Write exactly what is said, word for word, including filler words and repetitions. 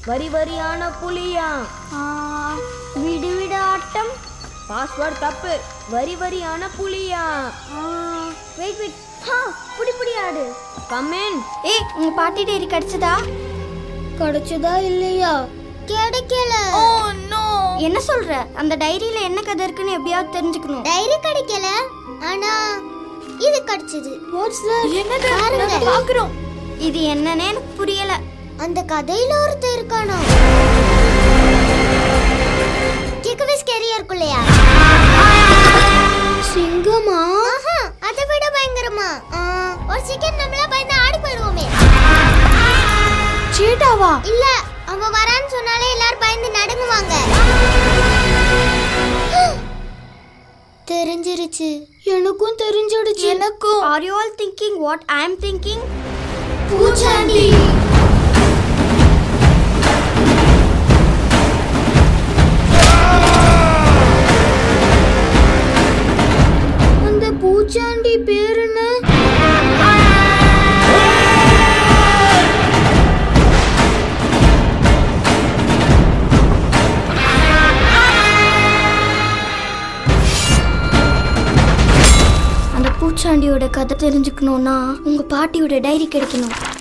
வரி வரியான புலியா. விடு விடு ஆட்டம். பாஸ்வேர்ட் தப்பு. வரி வரியான புலியா. Wait wait. ஹா, புடி புடி ஆடு. Come in. ஏய், உங்க பாட்டி டைரி கிடைச்சதா? கிடைச்சதா இல்லையா? கிடைக்கல. Oh no. என்ன சொல்ற? அந்த டைரியில என்ன கதை இருக்குன்னு எப்படியாவது தெரிஞ்சுக்கணும். டைரி கிடைக்கல, ஆனா இது கிடைச்சது. What's that? என்னது? நாங்க பார்க்கறோம். இது என்னன்னே எனக்கு புரியல. அந்த கதையில ஒருத்தர் இருக்கானோ? கேக்கவே ஸ்கேரியா இருக்குல்லையா? சிங்கமா? ஆஹா, அதை விட பயங்கரமா. ஒரு செகண்ட் நம்மள பயந்து ஆடி போயிடுவோமே. சீட்டாவா? இல்ல, அவன் வரான்னு சொன்னாலே எல்லாரும் பயந்து நடுங்குவாங்க. தெரிஞ்சிருச்சு. எனக்கும் தெரிஞ்சிடுச்சு. எனக்கும். Are you all thinking what I am thinking? பூச்சாண்டி. அந்த பூச்சாண்டி பேர் என்ன? அந்த பூச்சாண்டியோட கதை தெரிஞ்சுக்கணும்னா உங்க பாட்டியோட டைரி கிடைக்கணும்.